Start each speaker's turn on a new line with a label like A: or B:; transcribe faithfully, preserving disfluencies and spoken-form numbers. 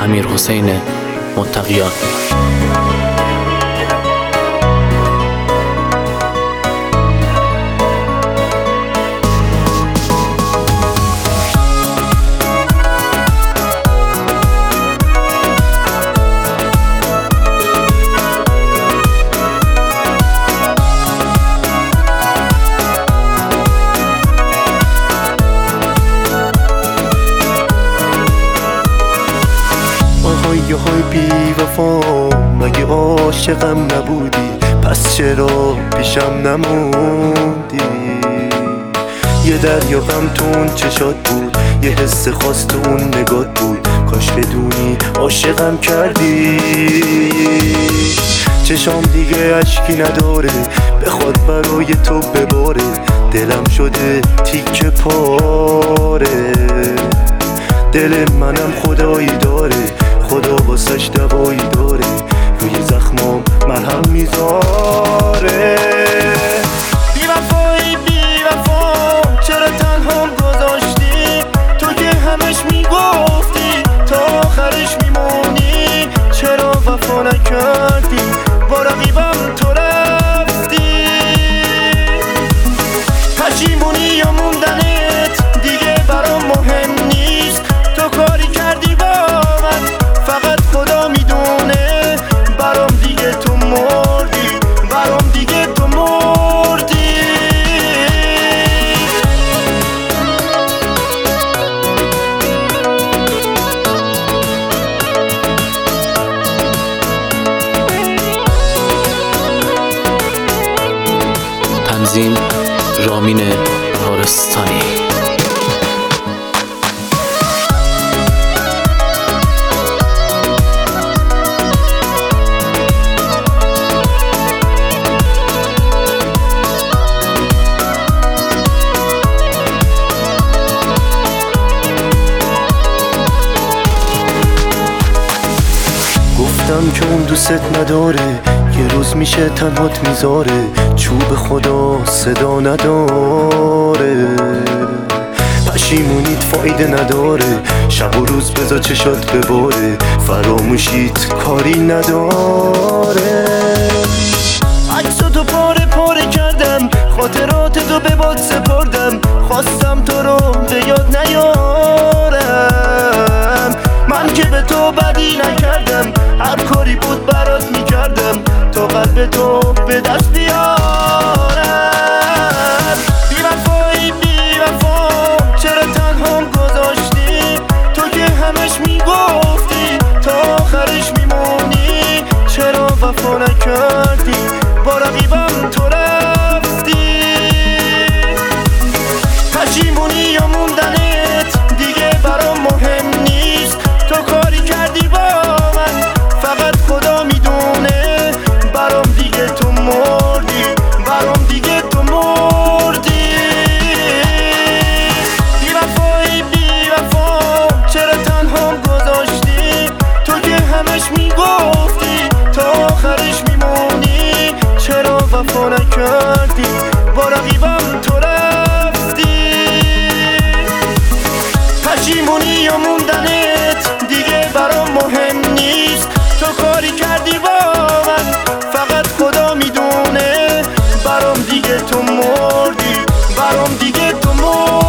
A: امیرحسین متقیان.
B: یه های بی وفا، مگه عاشقم نبودی؟ پس چرا پیشم نموندی؟ یه دریا غم تو اون چشات بود، یه حس خاص تو اون نگات بود. کاش بدونی عاشقم کردی. چشام دیگه اشکی نداره، بخواد برای تو بباره. دلم شده تیکه پاره، دل منم خدایی داره، خدا واسش دوایی داره، روی زخمام مرهم میذاره. بی وفایی بی وفا، چرا تنهام گذاشتی؟ تو که همش میگفتی تا آخرش میمونی. چرا وفا نکردی؟ با رقیبم تو رفتی. پشیمونی یا موندنت دیگه برام مهم نیست. تو کاری کردی با من فقط خدا میدونه. برام دیگه تو مردی، برام دیگه تو مردی.
A: تنظیم رامین بهارستانی.
B: گفتم که اون دوست نداره، یه روز میشه تنهات میذاره. چوب خدا صدا نداره، پشیمونیت فایده نداره. شب و روز بذار چشات بباره، فراموشیت کاری نداره. عکساتو پاره پاره کردم، خاطرات تو به باد سپردم. خواستم تو رو به یاد نیارم، من که به تو بدی نکردم. هر کاری بود برات میکردم تا قلب تو به دست بیارم. بی وفایی بی وفا، چرا تنهام گذاشتی؟ تو که همش میگفتی تا آخرش میمونی. چرا وفا نکردی؟ با رقیبم تو رفتی. پشیمونی یا موندنت دیگه برام مهم نیست. تو کاری کردی با من فقط خدا میدونه. برام دیگه تو مردی، برام دیگه تو مردی. بی وفایی بی وفا، چرا تنهام گذاشتی؟ تو که همش میگفتی تا آخرش میمونی. چرا وفا نکردی؟ با رقیبم تو رفتی. پشیمونی یا موندنت دیگه برام مهم نیست. تو کاری کردی با من فقط خدا میدونه. برام دیگه تو مردی، برام دیگه تو مردی.